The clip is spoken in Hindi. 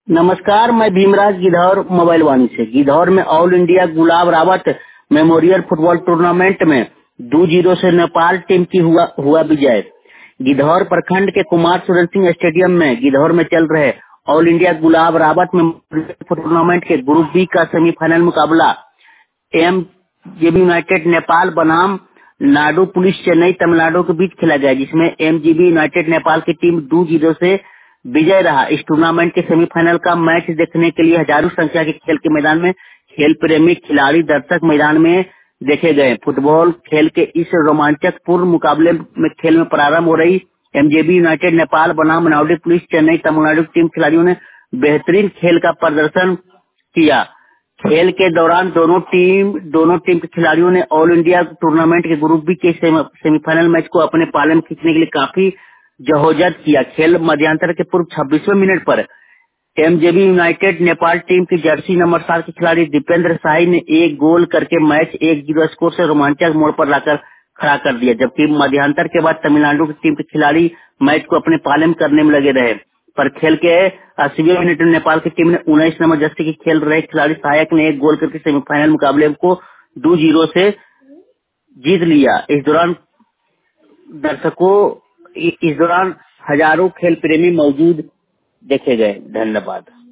नमस्कार, मैं भीमराज गिद्धौर मोबाइल वाणी से। गिद्धौर में all India Gulab Rawat memorial football tournament में 2-0 से नेपाल टीम की हुआ विजय। गिद्धौर प्रखंड के कुमार सुरेंद्र सिंह स्टेडियम में गिद्धौर में चल रहे all India Gulab Rawat memorial tournament के ग्रुप बी का सेमीफाइनल मुकाबला एमजीबी यूनाइटेड नेपाल बनाम नाडु पुलिस चेन्नई तमिलनाडु के बीच खेला गया, जिसमें एमजीबी यूनाइटेड नेपाल की टीम 2-0 से विजय रहा। इस टूर्नामेंट के सेमीफाइनल का मैच देखने के लिए हजारों संख्या के खेल के मैदान में खेल प्रेमी खिलाड़ी दर्शक मैदान में देखे गए। फुटबॉल खेल के इस रोमांचक पूर्ण मुकाबले में खेल में प्रारंभ हो रही एमजेबी यूनाइटेड नेपाल बनाम नाडु पुलिस चेन्नई तमिलनाडु की टीम खिलाड़ियों ने बेहतरीन खेल का प्रदर्शन किया। खेल के दौरान दोनों टीम के खिलाड़ियों ने ऑल इंडिया टूर्नामेंट के ग्रुप बी के सेमीफाइनल मैच को अपने पाले में खींचने के लिए काफी जहोजत किया। खेल मध्यांतर के पूर्व 26वें मिनट पर एमजेबी यूनाइटेड नेपाल टीम की जर्सी नंबर 7 के खिलाड़ी दीपेंद्र शाही ने एक गोल करके मैच 1-0 स्कोर से रोमांचक मोड़ पर लाकर खड़ा कर दिया, जबकि मध्यांतर के बाद तमिलनाडु की टीम के खिलाड़ी मैच को अपने पाले में करने में लगे रहे। पर खेल के 80वें मिनट में नेपाल की टीम ने 19 नंबर जर्सी की खेल रहे खिलाड़ी सहायक ने एक गोल करके सेमीफाइनल मुकाबले को 2-0 से जीत लिया। इस दौरान हजारों खेल प्रेमी मौजूद देखे गए। धन्यवाद।